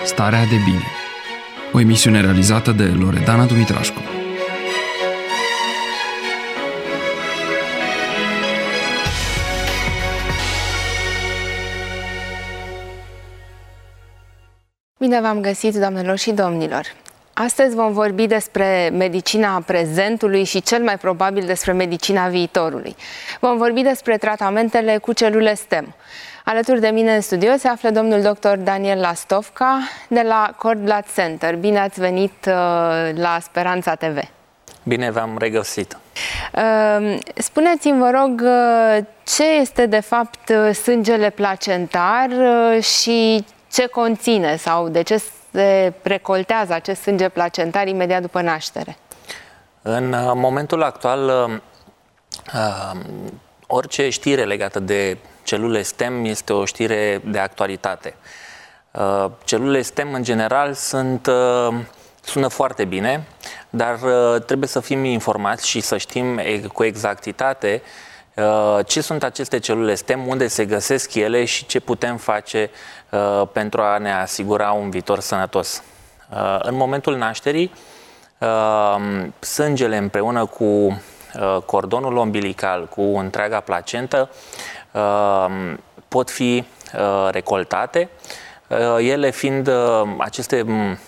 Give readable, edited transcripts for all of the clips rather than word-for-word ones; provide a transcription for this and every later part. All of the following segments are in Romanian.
Starea de bine. O emisiune realizată de Loredana Dumitrașcu. Bine v-am găsit, doamnelor și domnilor! Astăzi vom vorbi despre medicina prezentului și cel mai probabil despre medicina viitorului. Vom vorbi despre tratamentele cu celule STEM. Alături de mine în studio se află domnul dr. Daniel Lastovca de la Cord Blood Center. Bine ați venit la Speranța TV! Bine v-am regăsit! Spuneți-mi, vă rog, ce este de fapt sângele placentar și ce conține sau de ce se recoltează acest sânge placentar imediat după naștere? În momentul actual, orice știre legată de celule STEM este o știre de actualitate. Celulele STEM, în general, sună foarte bine, dar trebuie să fim informați și să știm cu exactitate ce sunt aceste celule STEM, unde se găsesc ele și ce putem face pentru a ne asigura un viitor sănătos. În momentul nașterii, sângele împreună cu cordonul umbilical, cu întreaga placentă, pot fi recoltate, ele fiind aceste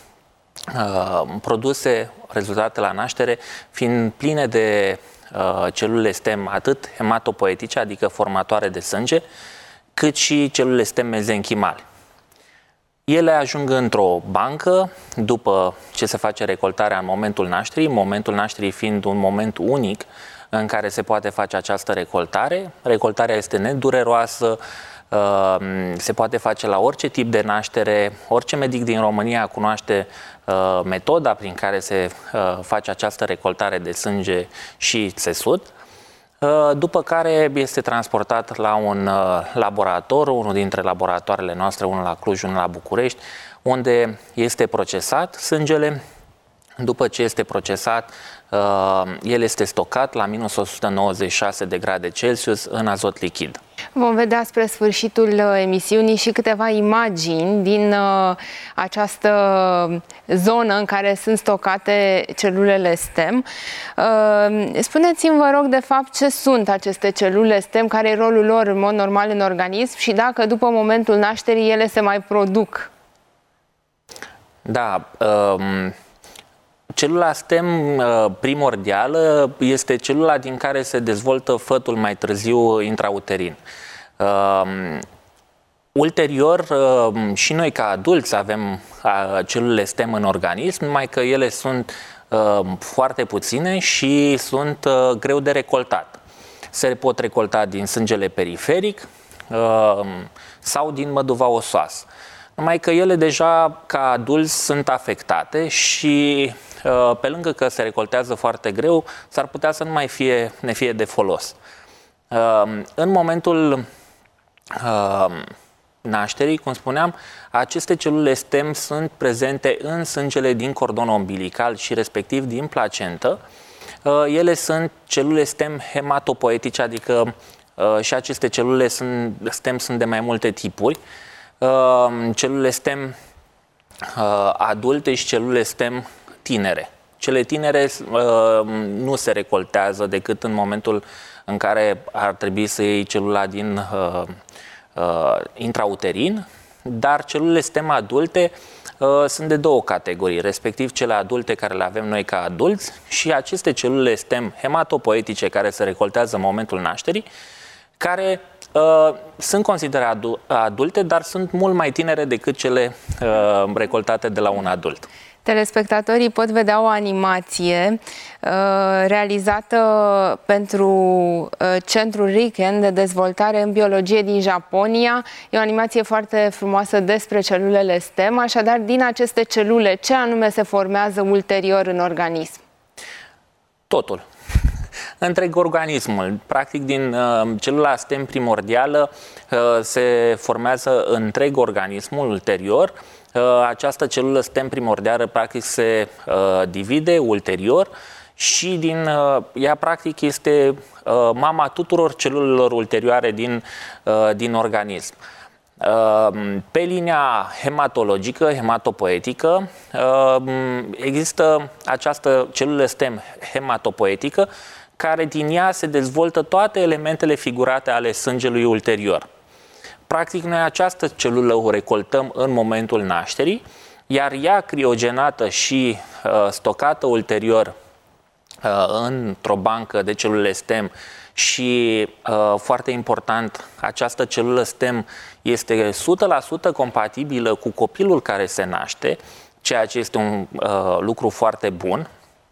produse rezultate la naștere, fiind pline de celule STEM, atât hematopoietice, adică formatoare de sânge, cât și celule STEM mezenchimale. Ele ajung într-o bancă după ce se face recoltarea în momentul nașterii fiind un moment unic în care se poate face această recoltare. Recoltarea este nedureroasă, se poate face la orice tip de naștere, orice medic din România cunoaște metoda prin care se face această recoltare de sânge și țesut, după care este transportat la un laborator, unul dintre laboratoarele noastre, unul la Cluj, unul la București, unde este procesat sângele. După ce este procesat, el este stocat la minus 196 de grade Celsius în azot lichid. Vom vedea spre sfârșitul emisiunii și câteva imagini din această zonă în care sunt stocate celulele STEM. Spuneți-mi, vă rog, de fapt, ce sunt aceste celule STEM, care e rolul lor în mod normal în organism și dacă după momentul nașterii ele se mai produc? Da, celula STEM primordială este celula din care se dezvoltă fătul mai târziu intrauterin. Ulterior, și noi ca adulți avem celulele STEM în organism, numai că ele sunt foarte puține și sunt greu de recoltat. Se pot recolta din sângele periferic sau din măduva osoasă. Numai că ele deja ca adulți sunt afectate și pe lângă că se recoltează foarte greu, s-ar putea să nu mai ne fie de folos. În momentul nașterii, cum spuneam, aceste celule STEM sunt prezente în sângele din cordonul umbilical și respectiv din placentă. Ele sunt celule STEM hematopoietice, adică și aceste celule STEM sunt de mai multe tipuri. Celule STEM adulte și celule STEM tinere. Cele tinere nu se recoltează decât în momentul în care ar trebui să iei celula din intrauterin, dar celulele STEM adulte sunt de două categorii, respectiv cele adulte care le avem noi ca adulți și aceste celule STEM hematopoietice care se recoltează în momentul nașterii, care sunt considerate adulte, dar sunt mult mai tinere decât cele recoltate de la un adult. Telespectatorii pot vedea o animație realizată pentru Centrul Riken de dezvoltare în biologie din Japonia. E o animație foarte frumoasă despre celulele STEM. Așadar, din aceste celule, ce anume se formează ulterior în organism? Totul. Întreg organismul. Practic, din celula STEM primordială se formează întreg organismul ulterior. Această celulă STEM primordială practic se divide ulterior și ea practic este mama tuturor celulelor ulterioare din organism. Pe linia hematologică, hematopoetică, există această celulă stem hematopoetică, care din ea se dezvoltă toate elementele figurate ale sângelui ulterior. Practic, noi această celulă o recoltăm în momentul nașterii, iar ea criogenată și stocată ulterior într-o bancă de celule stem și, foarte important, această celulă stem este 100% compatibilă cu copilul care se naște, ceea ce este un lucru foarte bun.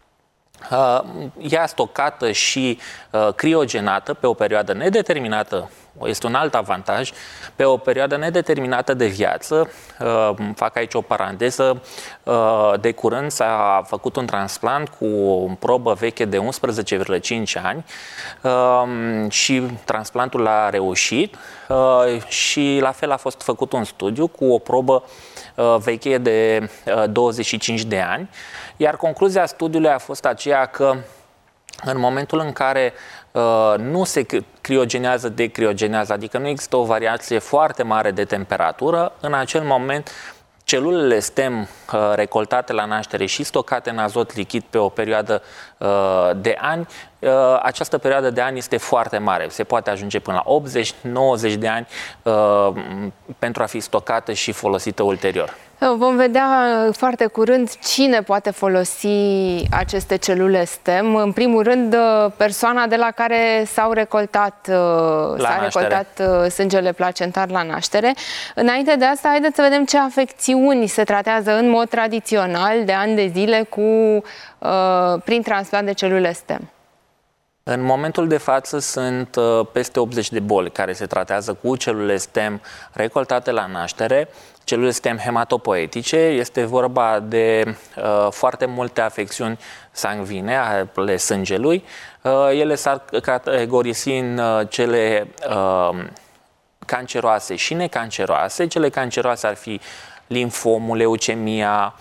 Ea stocată și criogenată pe o perioadă nedeterminată, este un alt avantaj, pe o perioadă nedeterminată de viață. Fac aici o paranteză, de curând s-a făcut un transplant cu o probă veche de 11,5 ani și transplantul a reușit și la fel a fost făcut un studiu cu o probă veche de 25 de ani, iar concluzia studiului a fost aceea că în momentul în care nu se criogenează, decriogenează, adică nu există o variație foarte mare de temperatură, în acel moment celulele stem recoltate la naștere și stocate în azot lichid pe o perioadă de ani, această perioadă de ani este foarte mare. Se poate ajunge până la 80-90 de ani pentru a fi stocată și folosită ulterior. Vom vedea foarte curând cine poate folosi aceste celule stem. În primul rând, persoana de la care s-a recoltat sângele placentar la naștere. Înainte de asta, haideți să vedem ce afecțiuni se tratează în mod tradițional de ani de zile prin transplant de celule stem. În momentul de față sunt peste 80 de boli care se tratează cu celule stem recoltate la naștere, celule stem hematopoetice. Este vorba de foarte multe afecțiuni sanguine ale sângelui. Ele s-ar categorisi în cele canceroase și necanceroase. Cele canceroase ar fi limfomul, leucemia,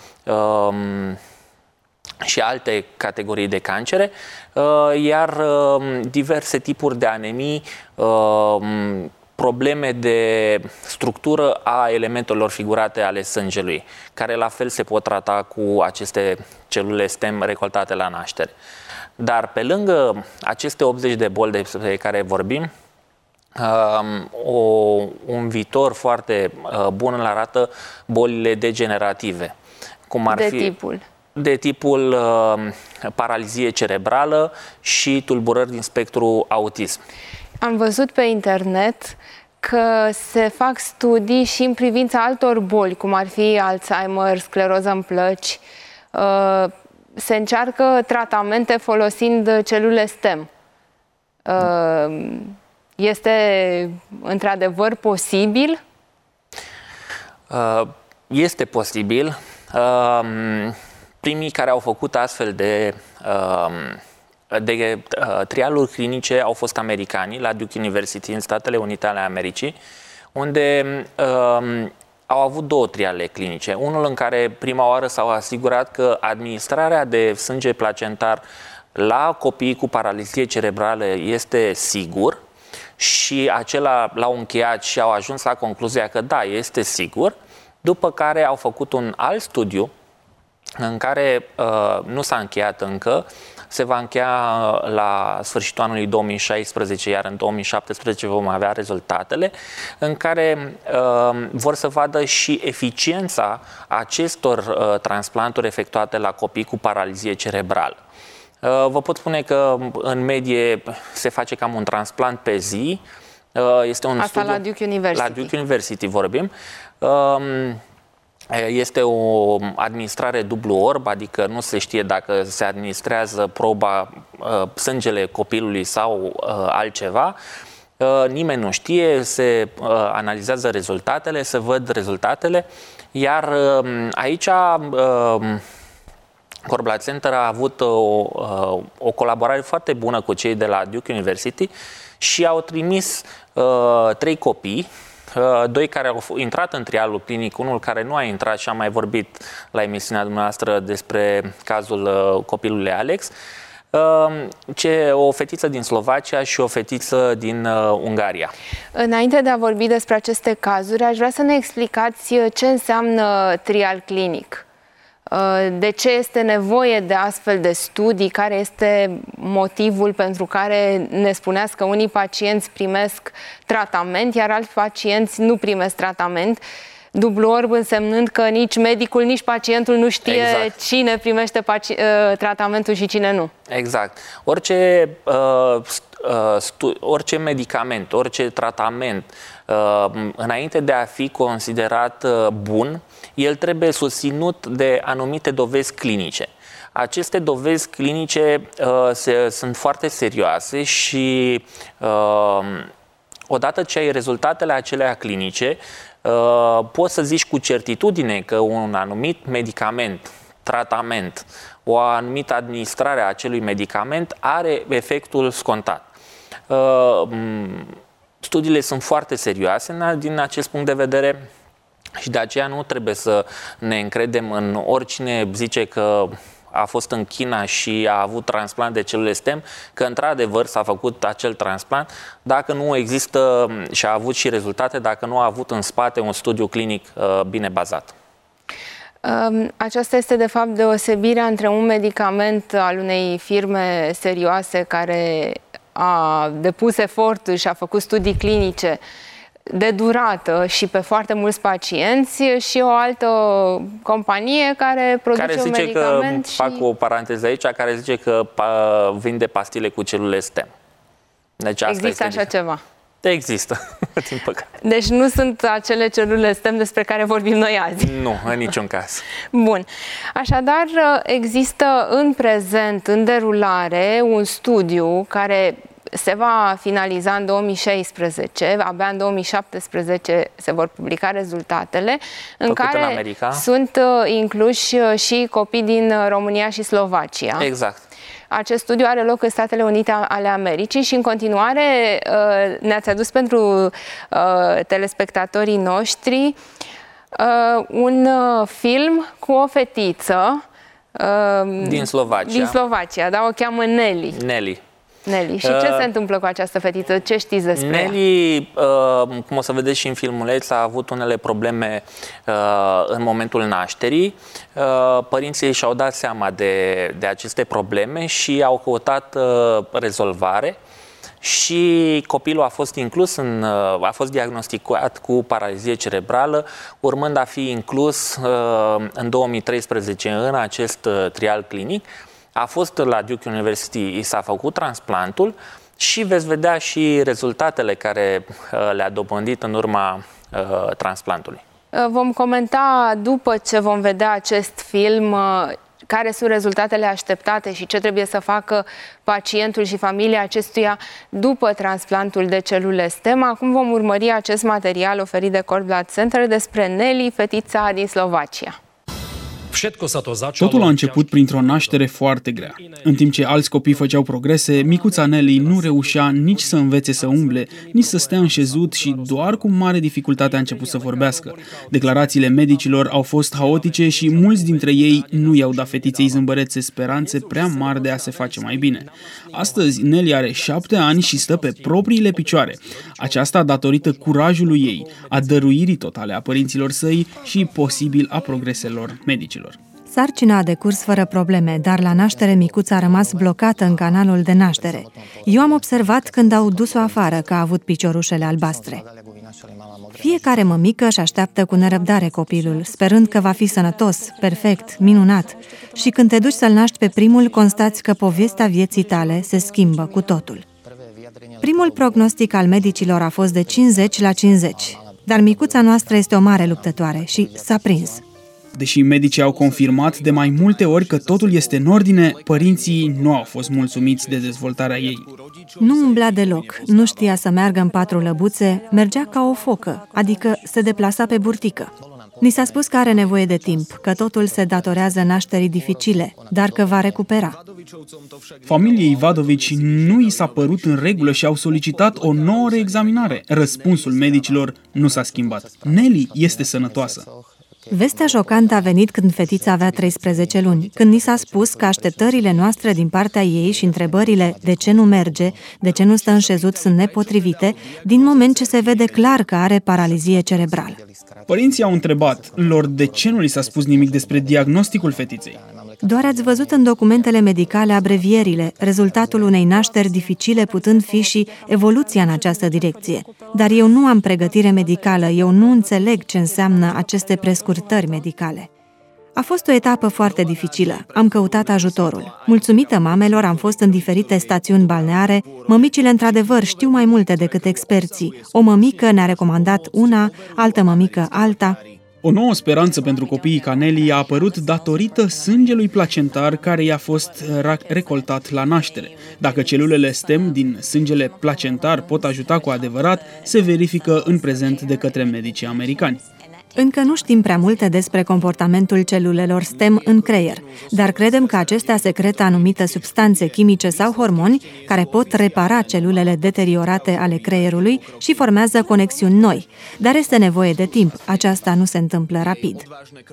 și alte categorii de cancere, iar diverse tipuri de anemii, probleme de structură a elementelor figurate ale sângelui, care la fel se pot trata cu aceste celule stem recoltate la naștere. Dar pe lângă aceste 80 de boli despre care vorbim, un viitor foarte bun îl arată bolile degenerative, cum ar fi de tipul paralizie cerebrală și tulburări din spectru autism. Am văzut pe internet că se fac studii și în privința altor boli, cum ar fi Alzheimer, scleroză în plăci. Se încearcă tratamente folosind celule stem. Este într-adevăr posibil? Este posibil. Primii care au făcut astfel de trialuri clinice au fost americanii la Duke University în Statele Unite ale Americii, unde au avut 2 triale clinice. Unul în care prima oară s-au asigurat că administrarea de sânge placentar la copiii cu paralizie cerebrală este sigur și acela l-au încheiat și au ajuns la concluzia că da, este sigur, după care au făcut un alt studiu în care nu s-a încheiat încă, se va încheia la sfârșitul anului 2016, iar în 2017 vom avea rezultatele, în care vor să vadă și eficiența acestor transplanturi efectuate la copii cu paralizie cerebrală. Vă pot spune că în medie se face cam un transplant pe zi. Este un Asta studiu, la Duke University. La Duke University vorbim. Este o administrare dublu orb, adică nu se știe dacă se administrează proba, sângele copilului sau altceva. Nimeni nu știe, se analizează rezultatele, se văd rezultatele, iar aici Cord Blood Center a avut o colaborare foarte bună cu cei de la Duke University și au trimis 3 copii, 2 care au intrat în trialul clinic, unul care nu a intrat și am mai vorbit la emisiunea dumneavoastră despre cazul copilului Alex. O fetiță din Slovacia și o fetiță din Ungaria. Înainte de a vorbi despre aceste cazuri, aș vrea să ne explicați ce înseamnă trial clinic. De ce este nevoie de astfel de studii? Care este motivul pentru care ne spuneați că unii pacienți primesc tratament, iar alți pacienți nu primesc tratament? Dublu orb însemnând că nici medicul, nici pacientul nu știe cine primește tratamentul și cine nu. Exact. Orice medicament, orice tratament, înainte de a fi considerat bun, el trebuie susținut de anumite dovezi clinice. Aceste dovezi clinice sunt foarte serioase și odată ce ai rezultatele acelea clinice, poți să zici cu certitudine că un anumit medicament, tratament, o anumită administrare a acelui medicament are efectul scontat. Studiile sunt foarte serioase din acest punct de vedere și de aceea nu trebuie să ne încredem în oricine zice că a fost în China și a avut transplant de celule stem, că într-adevăr s-a făcut acel transplant, dacă nu există și a avut și rezultate, dacă nu a avut în spate un studiu clinic bine bazat. Aceasta este de fapt deosebirea între un medicament al unei firme serioase care a depus eforturi și a făcut studii clinice de durată și pe foarte mulți pacienți și o altă companie care produce un medicament și... fac o paranteză aici, care zice că vinde pastile cu celule stem. Deci asta există așa ceva? Există, din păcate. Deci nu sunt acele celule stem despre care vorbim noi azi. Nu, în niciun caz. Bun. Așadar, există în prezent, în derulare, un studiu care se va finaliza în 2016, abia în 2017 se vor publica rezultatele, în care sunt incluși și copii din România și Slovacia. Exact. Acest studiu are loc în Statele Unite ale Americii și în continuare ne-ați adus pentru telespectatorii noștri un film cu o fetiță din Slovacia. Din Slovacia, da? O cheamă Nelly. Nelly. Și ce se întâmplă cu această fetiță? Ce știți despre Nelly, cum o să vedeți și în filmuleț, a avut unele probleme în momentul nașterii. Părinții și-au dat seama de aceste probleme și au căutat rezolvare. Și copilul a fost inclus a fost diagnosticat cu paralizie cerebrală, urmând a fi inclus în 2013 în acest trial clinic. A fost la Duke University, i s-a făcut transplantul și veți vedea și rezultatele care le-a dobândit în urma transplantului. Vom comenta după ce vom vedea acest film care sunt rezultatele așteptate și ce trebuie să facă pacientul și familia acestuia după transplantul de celule stem. Acum vom urmări acest material oferit de Cord Blood Center despre Nelly, fetița din Slovacia. Totul a început printr-o naștere foarte grea. În timp ce alți copii făceau progrese, micuța Nelly nu reușea nici să învețe să umble, nici să stea în șezut și doar cu mare dificultate a început să vorbească. Declarațiile medicilor au fost haotice și mulți dintre ei nu i-au dat fetiței zâmbărețe speranțe prea mari de a se face mai bine. Astăzi, Nelly are 7 ani și stă pe propriile picioare. Aceasta datorită curajului ei, a dăruirii totale a părinților săi și posibil a progreselor medicilor. Sarcina a decurs fără probleme, dar la naștere micuța a rămas blocată în canalul de naștere. Eu am observat când au dus-o afară că a avut piciorușele albastre. Fiecare mămică își așteaptă cu nerăbdare copilul, sperând că va fi sănătos, perfect, minunat. Și când te duci să-l naști pe primul, constați că povestea vieții tale se schimbă cu totul. Primul prognostic al medicilor a fost de 50 la 50, dar micuța noastră este o mare luptătoare și s-a prins. Deși medicii au confirmat de mai multe ori că totul este în ordine, părinții nu au fost mulțumiți de dezvoltarea ei. Nu umbla deloc, nu știa să meargă în 4 lăbuțe, mergea ca o focă, adică se deplasa pe burtică. Ni s-a spus că are nevoie de timp, că totul se datorează nașterii dificile, dar că va recupera. Familiei Ivadovici nu i s-a părut în regulă și au solicitat o nouă reexaminare. Răspunsul medicilor nu s-a schimbat. Nelly este sănătoasă. Vestea șocantă a venit când fetița avea 13 luni, când ni s-a spus că așteptările noastre din partea ei și întrebările de ce nu merge, de ce nu stă înșezut sunt nepotrivite, din moment ce se vede clar că are paralizie cerebrală. Părinții au întrebat lor de ce nu li s-a spus nimic despre diagnosticul fetiței. Doar ați văzut în documentele medicale abrevierile, rezultatul unei nașteri dificile putând fi și evoluția în această direcție. Dar eu nu am pregătire medicală, eu nu înțeleg ce înseamnă aceste prescurtări medicale. A fost o etapă foarte dificilă. Am căutat ajutorul. Mulțumită mamelor, am fost în diferite stațiuni balneare. Mămicile, într-adevăr, știu mai multe decât experții. O mămică ne-a recomandat una, altă mămică alta. O nouă speranță pentru copiii ca Nelly a apărut datorită sângelui placentar care i-a fost recoltat la naștere. Dacă celulele stem din sângele placentar pot ajuta cu adevărat, se verifică în prezent de către medicii americani. Încă nu știm prea multe despre comportamentul celulelor stem în creier, dar credem că acestea secretă anumite substanțe chimice sau hormoni care pot repara celulele deteriorate ale creierului și formează conexiuni noi. Dar este nevoie de timp, aceasta nu se întâmplă rapid.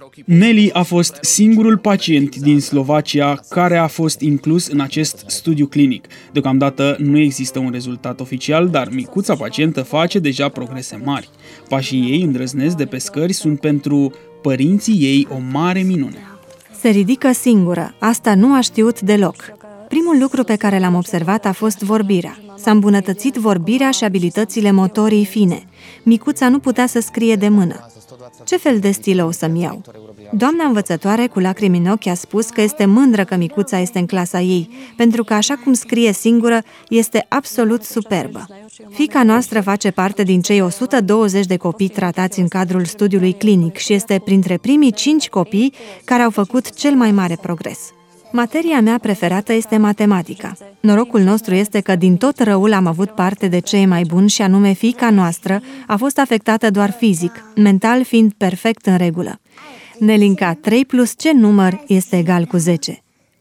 Nelly a fost singurul pacient din Slovacia care a fost inclus în acest studiu clinic. Deocamdată nu există un rezultat oficial, dar micuța pacientă face deja progrese mari. Pașii ei îndrăznesc de pe scări sunt pentru părinții ei o mare minune. Se ridică singură, asta nu a știut deloc. Primul lucru pe care l-am observat a fost vorbirea. S-a îmbunătățit vorbirea și abilitățile motorii fine. Micuța nu putea să scrie de mână. Ce fel de stilou să-mi iau? Doamna învățătoare cu lacrimi în ochi a spus că este mândră că micuța este în clasa ei, pentru că așa cum scrie singură, este absolut superbă. Fiica noastră face parte din cei 120 de copii tratați în cadrul studiului clinic și este printre primii 5 copii care au făcut cel mai mare progres. Materia mea preferată este matematica. Norocul nostru este că din tot răul am avut parte de cei mai buni și anume fiica noastră a fost afectată doar fizic, mental fiind perfect în regulă. Nelinca, 3 plus ce număr este egal cu 10?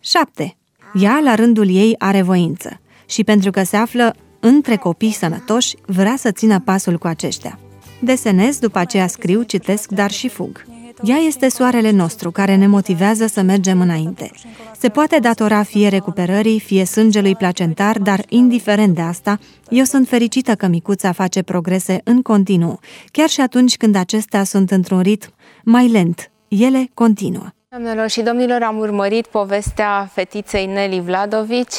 7. Ea, la rândul ei, are voință și pentru că se află între copii sănătoși, vrea să țină pasul cu aceștia. Desenez, după aceea scriu, citesc, dar și fug. Ea este soarele nostru, care ne motivează să mergem înainte. Se poate datora fie recuperării, fie sângelui placentar, dar indiferent de asta, eu sunt fericită că micuța face progrese în continuu, chiar și atunci când acestea sunt într-un ritm mai lent. Ele continuă. Doamnelor și domnilor, am urmărit povestea fetiței Nelly Vladovici,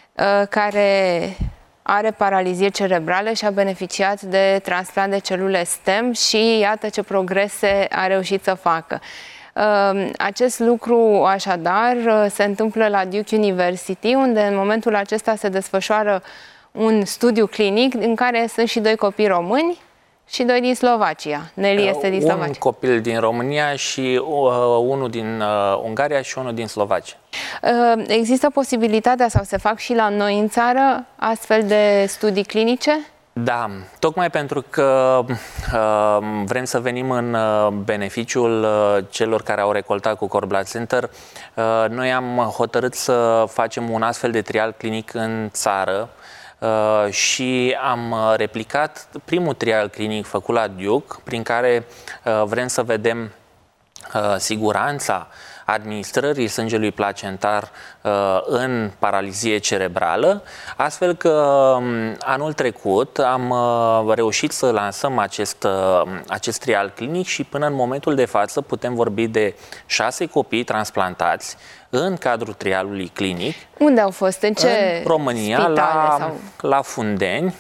care are paralizie cerebrală și a beneficiat de transplant de celule stem și iată ce progrese a reușit să facă. Acest lucru, așadar, se întâmplă la Duke University, unde în momentul acesta se desfășoară un studiu clinic în care sunt și 2 copii români și 2 din Slovacia. Nelly este din Slovacia. Un copil din România și unul din Ungaria și unul din Slovacia. Există posibilitatea sau se fac și la noi în țară astfel de studii clinice? Da, tocmai pentru că vrem să venim în beneficiul celor care au recoltat cu Cord Blood Center, noi am hotărât să facem un astfel de trial clinic în țară și am replicat primul trial clinic făcut la Duke, prin care vrem să vedem siguranța administrării sângelui placentar în paralizie cerebrală, astfel că anul trecut am reușit să lansăm acest trial clinic și până în momentul de față putem vorbi de 6 copii transplantați în cadrul trialului clinic. Unde au fost? În ce în România, spitale, la Fundeni.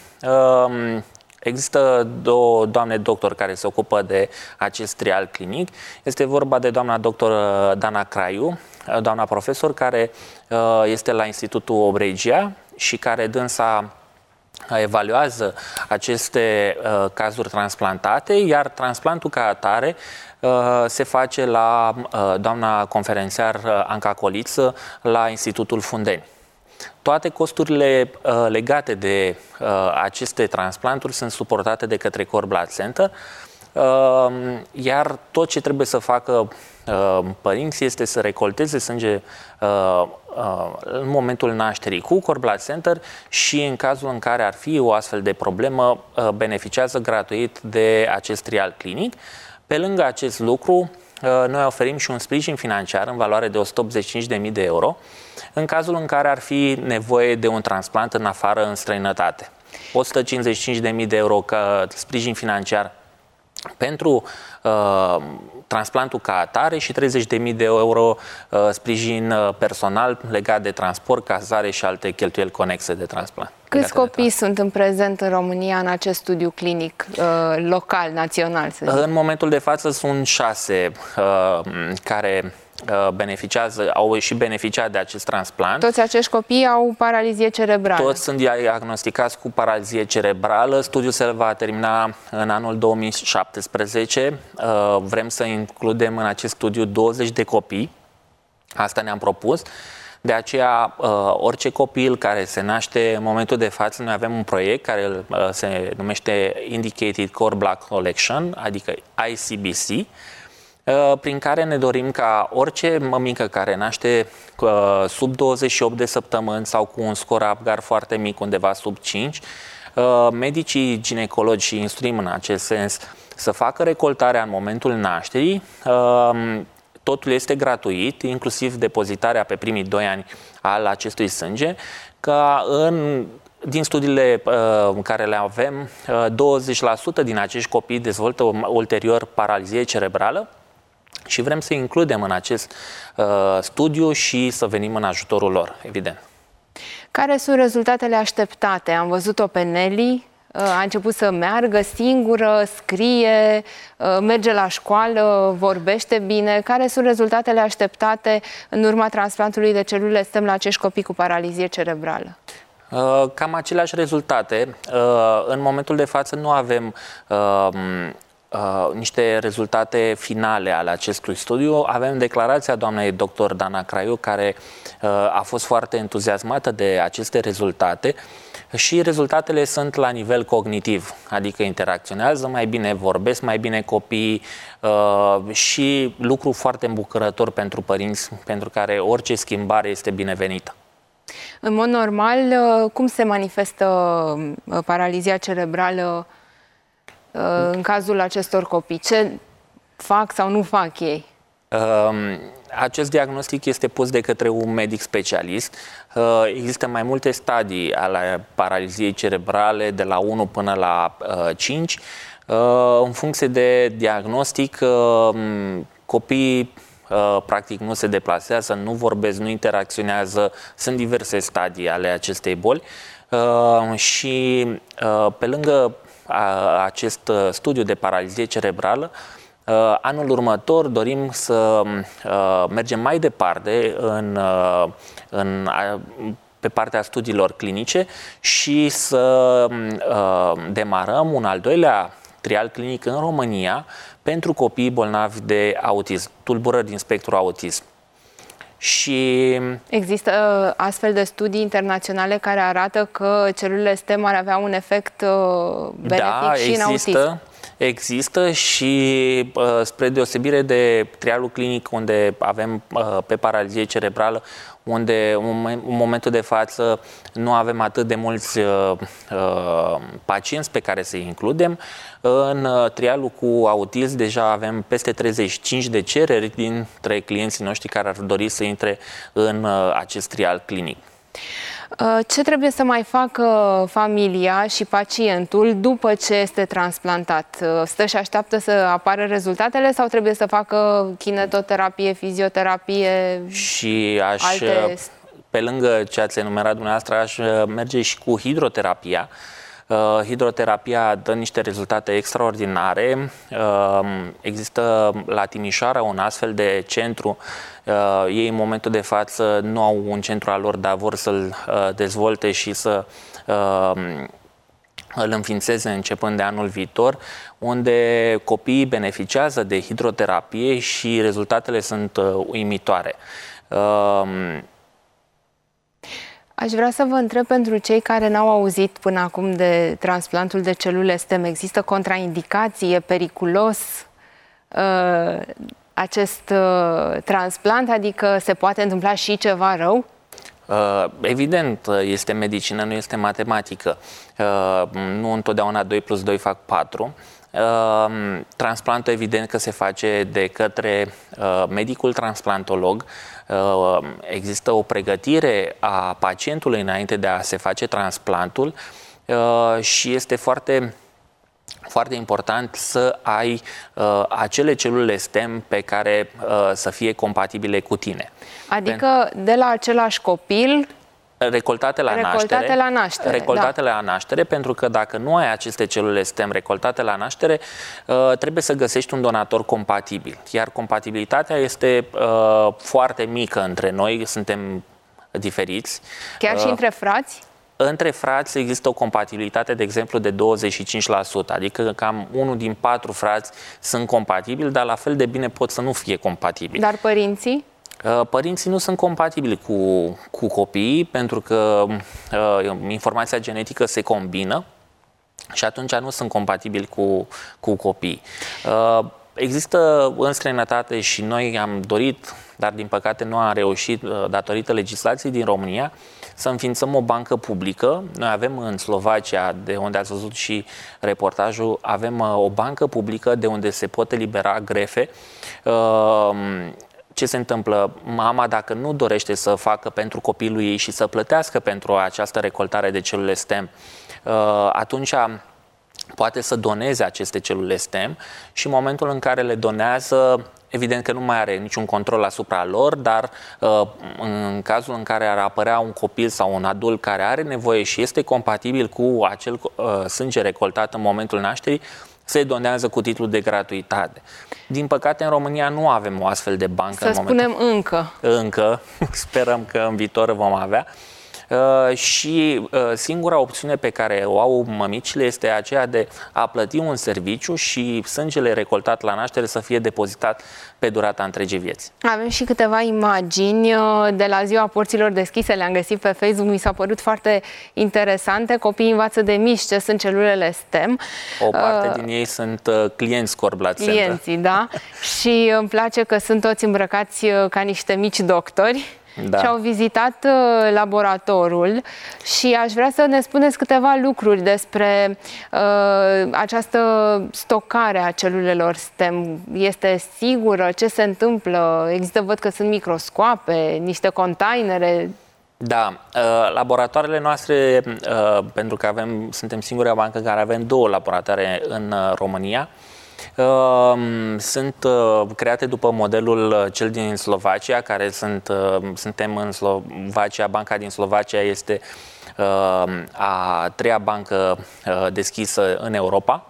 Există 2 doamne doctor care se ocupă de acest trial clinic. Este vorba de doamna doctor Dana Craiu, doamna profesor care este la Institutul Obregia și care dânsa evaluează aceste cazuri transplantate, iar transplantul ca atare se face la doamna conferențiar Anca Coliță la Institutul Fundeni. Toate costurile legate de aceste transplanturi sunt suportate de către Cord Blood Center, iar tot ce trebuie să facă părinții este să recolteze sânge în momentul nașterii cu Cord Blood Center și în cazul în care ar fi o astfel de problemă, beneficiază gratuit de acest trial clinic. Pe lângă acest lucru, noi oferim și un sprijin financiar în valoare de 185.000 de euro în cazul în care ar fi nevoie de un transplant în afară, în străinătate. 155.000 de euro ca sprijin financiar pentru transplantul ca atare și 30.000 de euro sprijin personal legat de transport, cazare și alte cheltuieli conexe de transplant. Câți copii sunt în prezent în România în acest studiu clinic local, național? În momentul de față sunt 6 care au și beneficiat de acest transplant. Toți acești copii au paralizie cerebrală? Toți sunt diagnosticați cu paralizie cerebrală. Studiul se va termina în anul 2017. Vrem să includem în acest studiu 20 de copii. Asta ne-am propus. De aceea, orice copil care se naște în momentul de față, noi avem un proiect care se numește Indicated Cord Blood Collection, adică ICBC, prin care ne dorim ca orice mămică care naște sub 28 de săptămâni sau cu un scor Apgar foarte mic, undeva sub 5, medicii ginecologi instruim în acest sens să facă recoltarea în momentul nașterii. Totul este gratuit, inclusiv depozitarea pe primii 2 ani al acestui sânge, ca din studiile care le avem, 20% din acești copii dezvoltă ulterior paralizie cerebrală și vrem să includem în acest studiu și să venim în ajutorul lor, evident. Care sunt rezultatele așteptate? Am văzut-o pe Nelly, a început să meargă singură, scrie, merge la școală, vorbește bine. Care sunt rezultatele așteptate în urma transplantului de celule stem la acești copii cu paralizie cerebrală? Cam aceleași rezultate. În momentul de față nu avem niște rezultate finale ale acestui studiu. Avem declarația doamnei dr. Dana Craiu, care a fost foarte entuziasmată de aceste rezultate și rezultatele sunt la nivel cognitiv, adică interacționează mai bine, vorbesc mai bine copiii și lucru foarte îmbucurător pentru părinți, pentru care orice schimbare este binevenită. În mod normal, cum se manifestă paralizia cerebrală în cazul acestor copii? Ce fac sau nu fac ei? Acest diagnostic este pus de către un medic specialist. Există mai multe stadii ale paraliziei cerebrale, de la 1 până la 5. În funcție de diagnostic, copiii practic nu se deplasează, nu vorbesc, nu interacționează. Sunt diverse stadii ale acestei boli și pe lângă acest studiu de paralizie cerebrală, anul următor dorim să mergem mai departe pe partea studiilor clinice și să demarăm un al doilea trial clinic în România pentru copiii bolnavi de autism, tulburări din spectrul autism. Și există astfel de studii internaționale care arată că celulele stem ar avea un efect benefic și în autism? Există și spre deosebire de trialul clinic unde avem pe paralizie cerebrală, unde în momentul de față nu avem atât de mulți pacienți pe care să-i includem, în trialul cu autism deja avem peste 35 de cereri dintre clienții noștri care ar dori să intre în acest trial clinic. Ce trebuie să mai facă familia și pacientul după ce este transplantat? Stă și așteaptă să apară rezultatele sau trebuie să facă kinetoterapie, fizioterapie? Și pe lângă ce ați enumerat dumneavoastră, aș merge și cu hidroterapia. Hidroterapia dă niște rezultate extraordinare. Există la Timișoara un astfel de centru. Ei în momentul de față nu au un centru al lor, dar vor să-l dezvolte și să îl înființeze începând de anul viitor, unde copiii beneficiază de hidroterapie și rezultatele sunt uimitoare. Aș vrea să vă întreb pentru cei care n-au auzit până acum de transplantul de celule stem. Există contraindicații? E periculos acest transplant? Adică se poate întâmpla și ceva rău? Evident, este medicină, nu este matematică. Nu întotdeauna 2 + 2 fac 4. Transplantul evident că se face de către medicul transplantolog. Există o pregătire a pacientului înainte de a se face transplantul și este foarte important să ai acele celule stem pe care să fie compatibile cu tine. Adică de la același copil recoltate la naștere, pentru că dacă nu ai aceste celule stem recoltate la naștere, trebuie să găsești un donator compatibil. Iar compatibilitatea este foarte mică între noi, suntem diferiți. Chiar și între frați? Între frați există o compatibilitate, de exemplu, de 25%, adică cam 1 din 4 frați sunt compatibili, dar la fel de bine pot să nu fie compatibili. Dar părinții? Părinții nu sunt compatibili cu copiii pentru că informația genetică se combină și atunci nu sunt compatibili cu copiii. Există în străinătate și noi am dorit, dar din păcate nu am reușit datorită legislației din România, să înființăm o bancă publică. Noi avem în Slovacia, de unde ați văzut și reportajul, avem o bancă publică de unde se pot elibera grefe. Ce se întâmplă? Mama, dacă nu dorește să facă pentru copilul ei și să plătească pentru această recoltare de celule stem, atunci poate să doneze aceste celule stem și în momentul în care le donează, evident că nu mai are niciun control asupra lor, dar în cazul în care ar apărea un copil sau un adult care are nevoie și este compatibil cu acel sânge recoltat în momentul nașterii, se donează cu titlul de gratuitate. Din păcate, în România nu avem o astfel de bancă. Să spunem încă. Încă. Sperăm că în viitor vom avea. Și singura opțiune pe care o au mămicile este aceea de a plăti un serviciu și sângele recoltat la naștere să fie depozitat pe durata întregii vieți. Avem și câteva imagini de la Ziua Porților Deschise, le-am găsit pe Facebook, mi s-au părut foarte interesante. Copiii învață de mici ce sunt celulele STEM. O parte din ei sunt clienți Cord Blood Center. Clienții, da. Și îmi place că sunt toți îmbrăcați ca niște mici doctori. Da. Și au vizitat laboratorul și aș vrea să ne spuneți câteva lucruri despre această stocare a celulelor STEM. Este sigură? Ce se întâmplă? Există, văd că sunt microscoape, niște containere. Da, laboratoarele noastre, pentru că suntem singura bancă care avem 2 laboratoare în România, sunt create după modelul cel din Slovacia, care suntem în Slovacia. Banca din Slovacia este a 3-a bancă deschisă în Europa.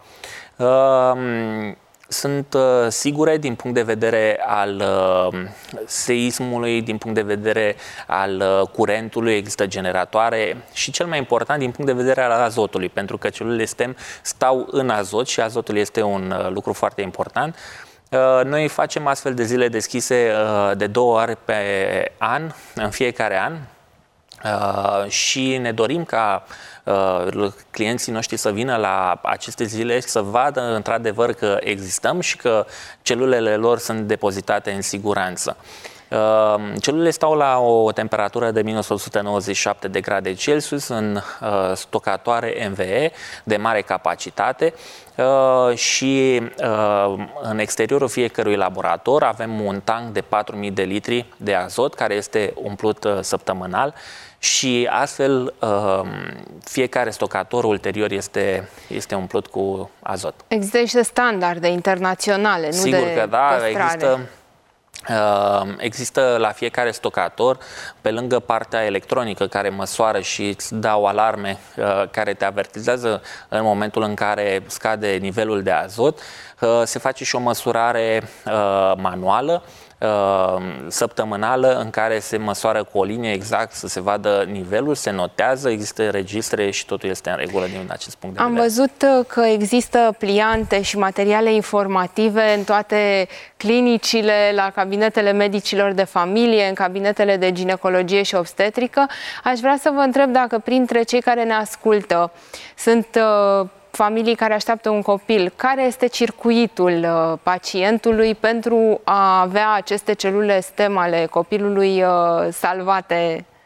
Sunt sigure din punct de vedere al seismului, din punct de vedere al curentului, există generatoare și cel mai important din punct de vedere al azotului, pentru că celulele STEM stau în azot și azotul este un lucru foarte important. Noi facem astfel de zile deschise de 2 ori pe an, în fiecare an, și ne dorim ca clienții noștri să vină la aceste zile și să vadă într-adevăr că existăm și că celulele lor sunt depozitate în siguranță. Celulele stau la o temperatură de minus 197 de grade Celsius în stocatoare MVE de mare capacitate și în exteriorul fiecărui laborator avem un tank de 4.000 de litri de azot care este umplut săptămânal și astfel fiecare stocator ulterior este umplut cu azot. Există niște standarde internaționale, nu Sigur de că da, păstrare. Există la fiecare stocator, pe lângă partea electronică care măsoară și îți dau alarme care te avertizează în momentul în care scade nivelul de azot, se face și o măsurare manuală, săptămânală, în care se măsoară cu o linie exact să se vadă nivelul, se notează, există registre și totul este în regulă din acest punct de vedere. Am văzut că există pliante și materiale informative în toate clinicile, la cabinetele medicilor de familie, în cabinetele de ginecologie și obstetrică. Aș vrea să vă întreb dacă printre cei care ne ascultă sunt familii care așteaptă un copil, care este circuitul pacientului pentru a avea aceste celule STEM ale copilului salvate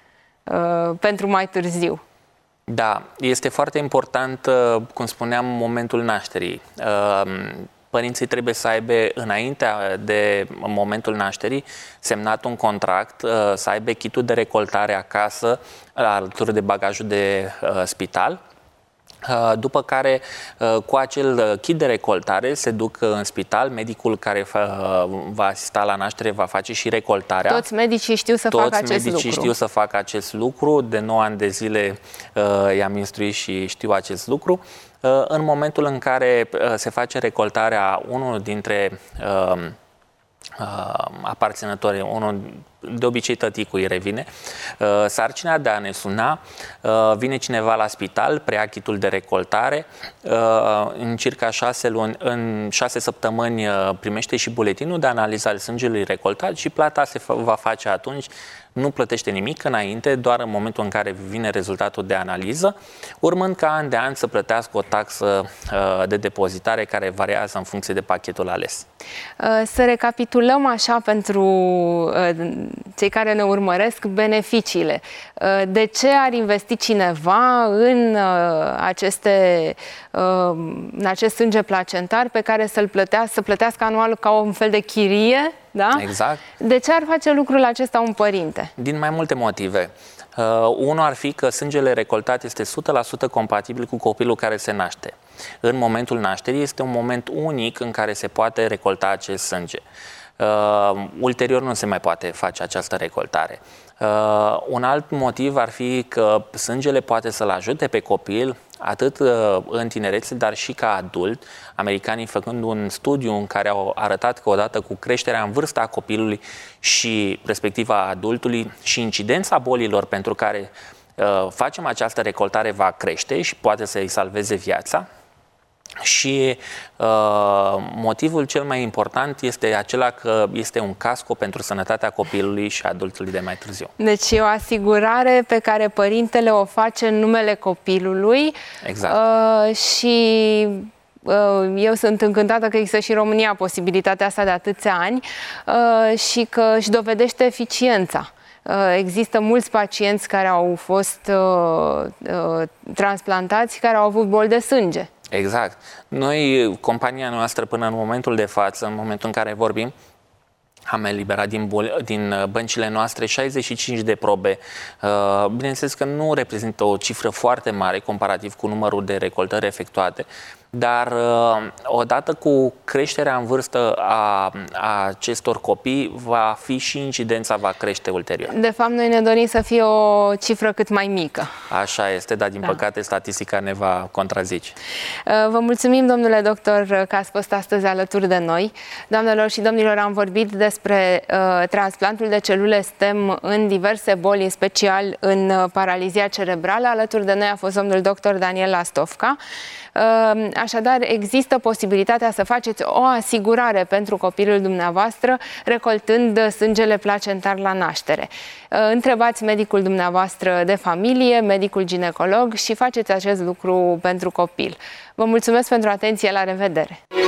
pentru mai târziu. Da, este foarte important, cum spuneam, momentul nașterii. Părinții trebuie să aibă, înainte de momentul nașterii, semnat un contract, să aibă kitul de recoltare acasă, alături de bagajul de spital. După care, cu acel kit de recoltare, se duc în spital, medicul care va asista la naștere va face și recoltarea. Toți medicii știu să facă acest lucru. Toți medicii știu să facă acest lucru, de 9 ani de zile i-am instruit și știu acest lucru. În momentul în care se face recoltarea, unul dintre aparținători, unul de obicei tăticul îi revine, sarcina de a ne suna, vine cineva la spital, preia kitul de recoltare, în circa 6 luni, în 6 săptămâni primește și buletinul de analiză al sângelui recoltat și plata se va face atunci. Nu plătește nimic înainte, doar în momentul în care vine rezultatul de analiză, urmând ca an de an să plătească o taxă de depozitare care variază în funcție de pachetul ales. Să recapitulăm așa pentru cei care ne urmăresc beneficiile. De ce ar investi cineva în acest sânge placentar pe care să plătească anual ca un fel de chirie? Da? Exact. De ce ar face lucrul acesta un părinte? Din mai multe motive. Unul ar fi că sângele recoltat este 100% compatibil cu copilul care se naște. În momentul nașterii este un moment unic în care se poate recolta acest sânge. Ulterior nu se mai poate face această recoltare. Un alt motiv ar fi că sângele poate să-l ajute pe copil atât în tinerețe, dar și ca adult. Americanii făcând un studiu în care au arătat că odată cu creșterea în vârstă a copilului și perspectiva adultului și incidența bolilor pentru care facem această recoltare va crește și poate să-i salveze viața. Și motivul cel mai important este acela că este un casco pentru sănătatea copilului și adultului de mai târziu. Deci e o asigurare pe care părintele o face în numele copilului. Exact. Și eu sunt încântată că există și în România posibilitatea asta de atâția ani și că își dovedește eficiența. Există mulți pacienți care au fost transplantați, care au avut boli de sânge. Exact. Noi, compania noastră, până în momentul de față, în momentul în care vorbim, am eliberat din băncile noastre 65 de probe. Bineînțeles că nu reprezintă o cifră foarte mare comparativ cu numărul de recoltări efectuate, dar odată cu creșterea în vârstă a acestor copii, va fi și incidența va crește ulterior. De fapt, noi ne dorim să fie o cifră cât mai mică. Așa este, dar din păcate statistica ne va contrazice. Vă mulțumim, domnule doctor, că ați fost astăzi alături de noi. Doamnelor și domnilor, am vorbit despre transplantul de celule stem în diverse boli, în special în paralizia cerebrală. Alături de noi a fost domnul doctor Daniel Lastovca. Așadar, există posibilitatea să faceți o asigurare pentru copilul dumneavoastră recoltând sângele placentar la naștere. Întrebați medicul dumneavoastră de familie, medicul ginecolog și faceți acest lucru pentru copil. Vă mulțumesc pentru atenție, la revedere!